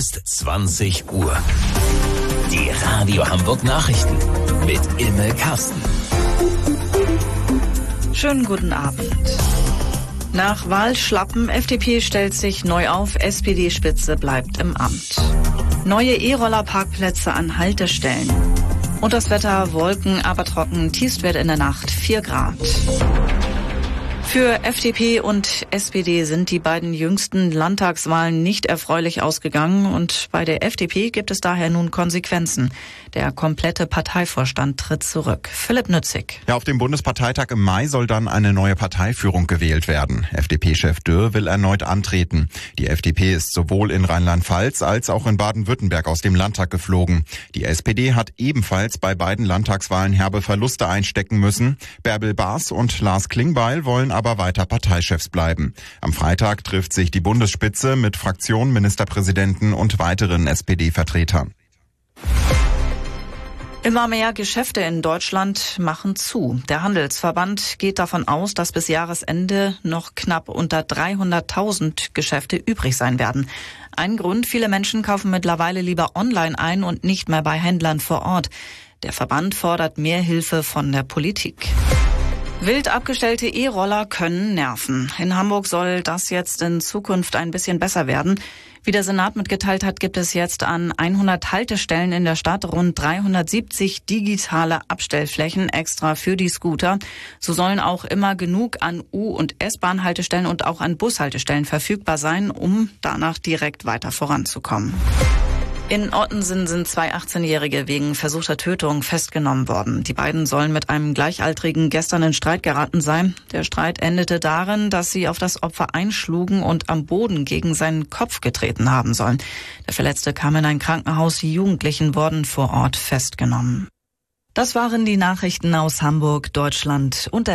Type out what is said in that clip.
ist 20 Uhr. Die Radio Hamburg Nachrichten mit Imme Karsten. Schönen guten Abend. Nach Wahlschlappen, FDP stellt sich neu auf, SPD-Spitze bleibt im Amt. Neue E-Roller-Parkplätze an Haltestellen. Und das Wetter, Wolken, aber trocken, Tiefstwert in der Nacht 4 Grad. Für FDP und SPD sind die beiden jüngsten Landtagswahlen nicht erfreulich ausgegangen und bei der FDP gibt es daher nun Konsequenzen. Der komplette Parteivorstand tritt zurück. Philipp Nützig. Ja, auf dem Bundesparteitag im Mai soll dann eine neue Parteiführung gewählt werden. FDP-Chef Dürr will erneut antreten. Die FDP ist sowohl in Rheinland-Pfalz als auch in Baden-Württemberg aus dem Landtag geflogen. Die SPD hat ebenfalls bei beiden Landtagswahlen herbe Verluste einstecken müssen. Bärbel Baas und Lars Klingbeil wollen aber weiter Parteichefs bleiben. Am Freitag trifft sich die Bundesspitze mit Fraktionen, Ministerpräsidenten und weiteren SPD-Vertretern. Immer mehr Geschäfte in Deutschland machen zu. Der Handelsverband geht davon aus, dass bis Jahresende noch knapp unter 300.000 Geschäfte übrig sein werden. Ein Grund, viele Menschen kaufen mittlerweile lieber online ein und nicht mehr bei Händlern vor Ort. Der Verband fordert mehr Hilfe von der Politik. Wild abgestellte E-Roller können nerven. In Hamburg soll das jetzt in Zukunft ein bisschen besser werden. Wie der Senat mitgeteilt hat, gibt es jetzt an 100 Haltestellen in der Stadt rund 370 digitale Abstellflächen extra für die Scooter. So sollen auch immer genug an U- und S-Bahn-Haltestellen und auch an Bushaltestellen verfügbar sein, um danach direkt weiter voranzukommen. In Ottensen sind 2 18-Jährige wegen versuchter Tötung festgenommen worden. Die beiden sollen mit einem Gleichaltrigen gestern in Streit geraten sein. Der Streit endete darin, dass sie auf das Opfer einschlugen und am Boden gegen seinen Kopf getreten haben sollen. Der Verletzte kam in ein Krankenhaus, die Jugendlichen wurden vor Ort festgenommen. Das waren die Nachrichten aus Hamburg, Deutschland und der